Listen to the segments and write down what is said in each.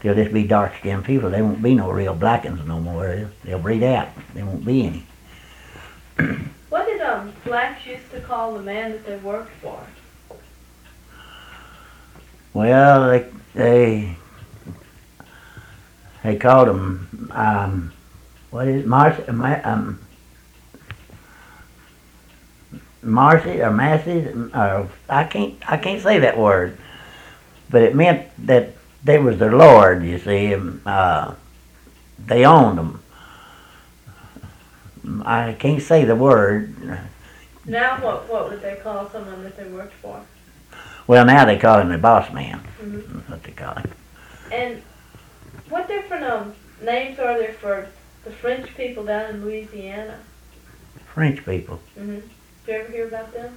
They'll just be dark-skinned people. There won't be no real black ones no more. They'll breed out. There won't be any. What did blacks used to call the man that they worked for? Well, they called him what is it, Marcy or Massey? I can't say that word, but it meant that they was their lord. You see, they owned them. I can't say the word. Now, what would they call someone that they worked for? Well, now they call him the boss man. Mm-hmm. That's what they call him. And what different names are there for the French people down in Louisiana? French people. Mm-hmm. Did you ever hear about them?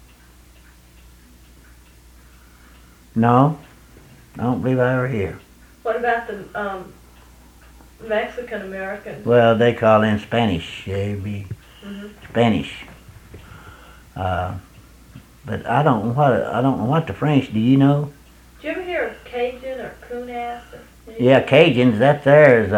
No, I don't believe I ever hear. What about the Mexican Americans? Well, they call them Spanish. They be Spanish. But I don't know what the French. Do you know? Did you ever hear of Cajun or Coonass? Yeah, Cajuns. That there is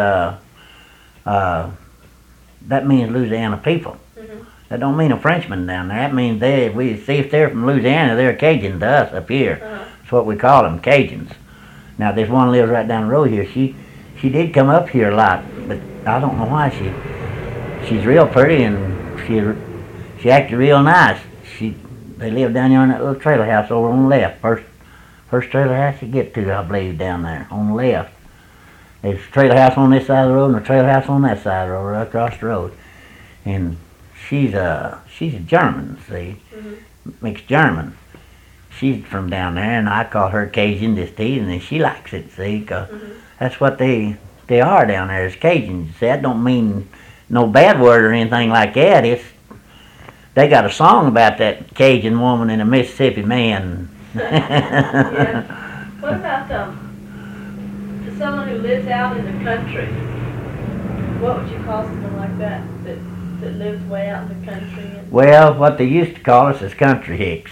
that means Louisiana people. Mm-hmm. That don't mean a Frenchman down there. That means we see if they're from Louisiana, they're Cajun to us up here. Uh-huh. That's what we call them, Cajuns. Now, there's one lives right down the road here. She did come up here a lot, but I don't know why. She's real pretty and she acted real nice. They live down there in that little trailer house over on the left. First trailer house you get to, I believe, down there on the left. There's a trailer house on this side of the road and a trailer house on that side of the road, right across the road. And she's a German, see, mixed German. She's from down there, and I call her Cajun this teasing, and she likes it, see, 'cause that's what they are down there, is Cajuns. See, that don't mean no bad word or anything like that. They got a song about that Cajun woman and a Mississippi man. Yeah. What about someone who lives out in the country? What would you call someone like that lives way out in the country? Well, what they used to call us is country hicks.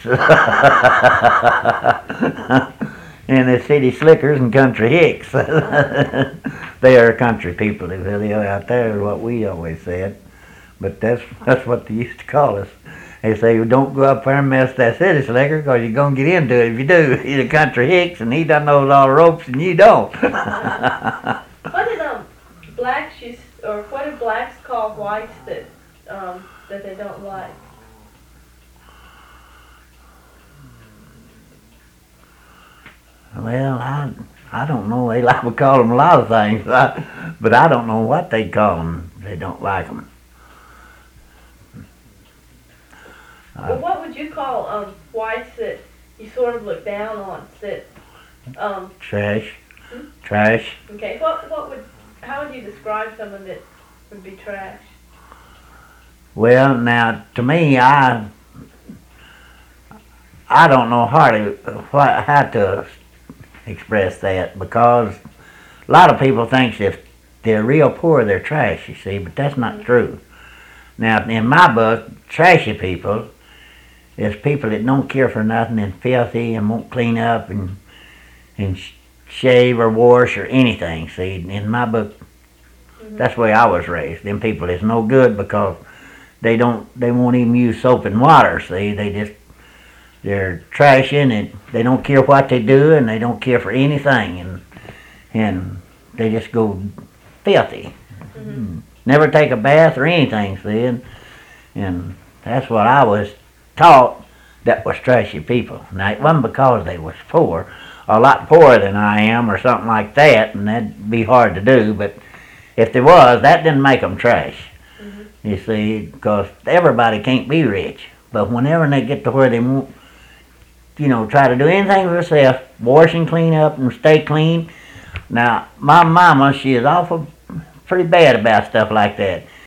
And the city slickers and country hicks. They are country people. They really are out there, is what we always said. But that's what they used to call us. They say, well, don't go up there and mess that city slicker, because you're going to get into it if you do. He's a country hicks, and he doesn't know all the ropes, and you don't. What did blacks call whites that they don't like? Well, I don't know. They like to call them a lot of things, but I don't know what they call them. They don't like them. Well, what would you call whites that you sort of look down on? Trash. Trash. Okay. How would you describe someone that would be trash? Well, now to me, I don't know how to express that, because a lot of people think if they're real poor, they're trash. You see, but that's not true. Now, in my book, trashy people is people that don't care for nothing and filthy and won't clean up and shave or wash or anything. See, in my book, that's the way I was raised. Them people is no good, because they won't even use soap and water. See, they're trashing, and they don't care what they do, and they don't care for anything, and they just go filthy. Never take a bath or anything. See, and that's what I was taught. That was trashy people. Now, it wasn't because they was poor, a lot poorer than I am or something like that, and that'd be hard to do, but if there was, that didn't make them trash. You see, because everybody can't be rich, but whenever they get to where they won't, try to do anything for themselves, wash and clean up and stay clean. Now, my mama, she is awful pretty bad about stuff like that.